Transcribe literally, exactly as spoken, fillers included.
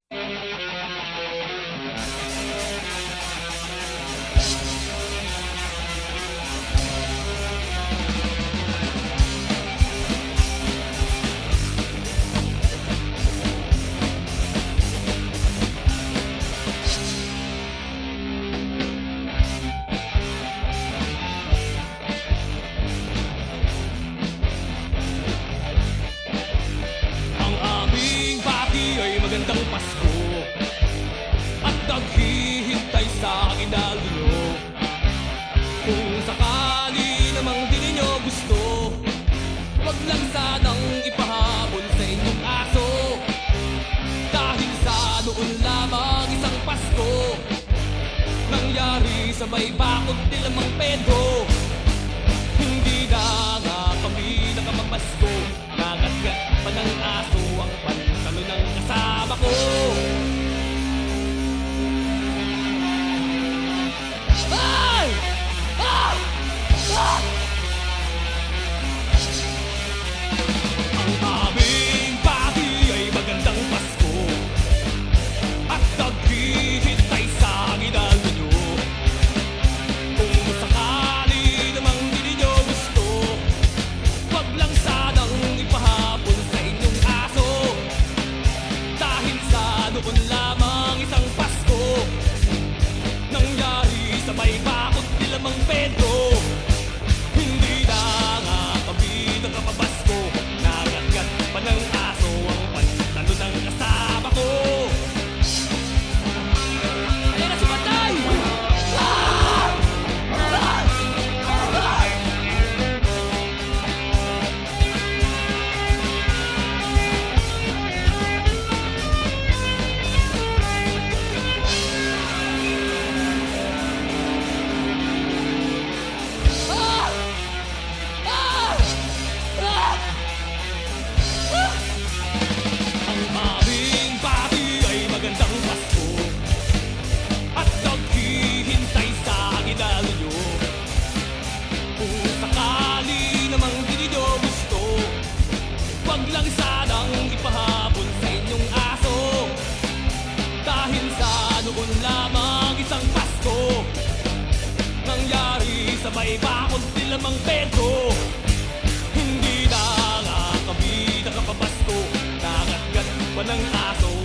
Magandang Pasko at naghihintay sa akin dahil kung sakali namang di ninyo gusto, wag lang sanang ipahabol sa inyong aso. Dahil sa noon lamang isang Pasko nangyari sa may bakod nila Mang Pedro. Hindi na nga kami nakamapasko, nagatgat pa ng aso ang pantalo ng kasama ko. Ay! Ah! Ah! Ang aming party ay magandang Pasko at naghihintay sa ginalo nyo. Kung sakali namang di ninyo gusto, wag lang sanang ipahabol sa inyong aso. Dahil sa noon lamang isang Pasko nangyari sa may bakod nila Mang Pedro. Hindi na nga kami nakapabasko, nagatgat pa ng aso ang pantalo ng kasama ko. Ayan na si Patay! Ah! Ah! Ah! Ah! Ah! Ah! Ang aming party ay magandang Pasko at naghihintay sa ginalo nyo. Kung sakali namang di ninyo gusto, wag lang sanang ipahabol sa inyong aso. Dahil sa noon lamang isang Pasko nangyari sa may bakod nila Mang Pedro. Hindi na nga kami nakapabasko, nagatgat pa ng aso